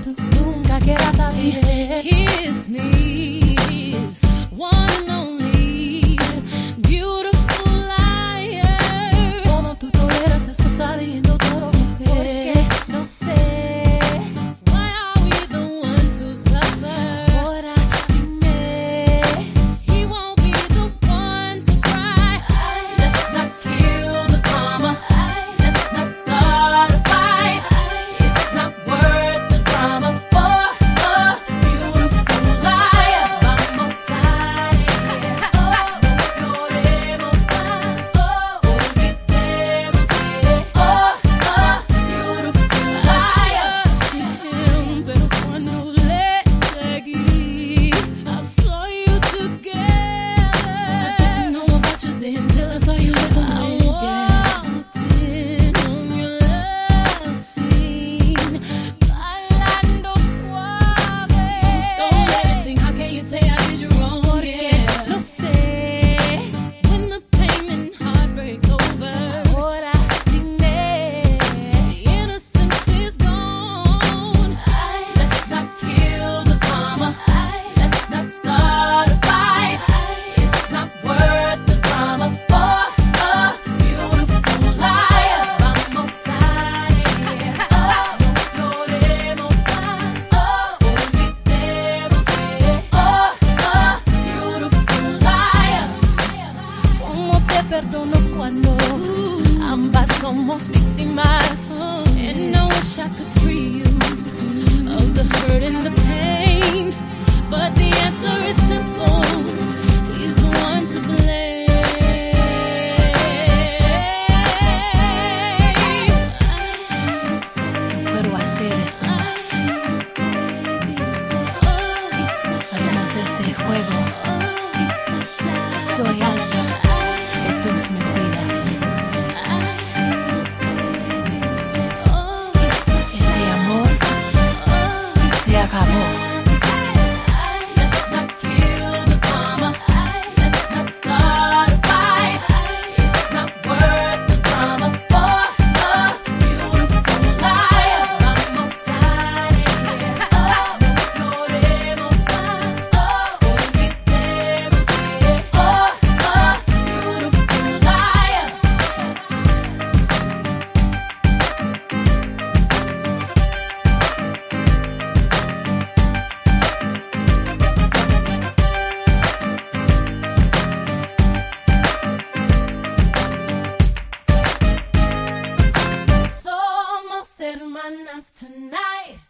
tú nunca quieras saber. Kiss me, kiss one and only, beautiful liar. Como tú toleras esto sabiendo todo, mujer. Porque no sé, why are we the ones who suffer? Ahora dime, He won't be the one to cry. Let's not kill the karma. Let's not start a fight. It's not worth the drama for a beautiful liar. Vamos a no lloremos más. Olvidemos de beautiful liar. Pero cuando le seguí, I saw you together. I didn't know about you then till I saw you with a I man again. walked in on your love scene, bailando suave. You stole everything, how can you say I did you wrong? Yeah. Lo sé, when the pain and heartbreak's over. Ahora dime, Innocence is gone. Let's not kill the karma. Let's not start a fight. It's not worth the drama for a beautiful liar. Vamos a no lloremos más. Olvidemos de beautiful liar. ¿cómo te perdono cuando ambas somos víctimas? And I wish I could free you of the hurt and the pain, but the answer is simple. He's the one to blame. Puedo hacer esto más. Hagamos este juego. Estoy harta de tus mentiras. Este amor se acabó. Let's not kill the karma. Let's not start a fight. It's not worth the drama for a beautiful liar. Vamos a no lloremos más. Olvidemos de beautiful liar. Somos hermanas tonight.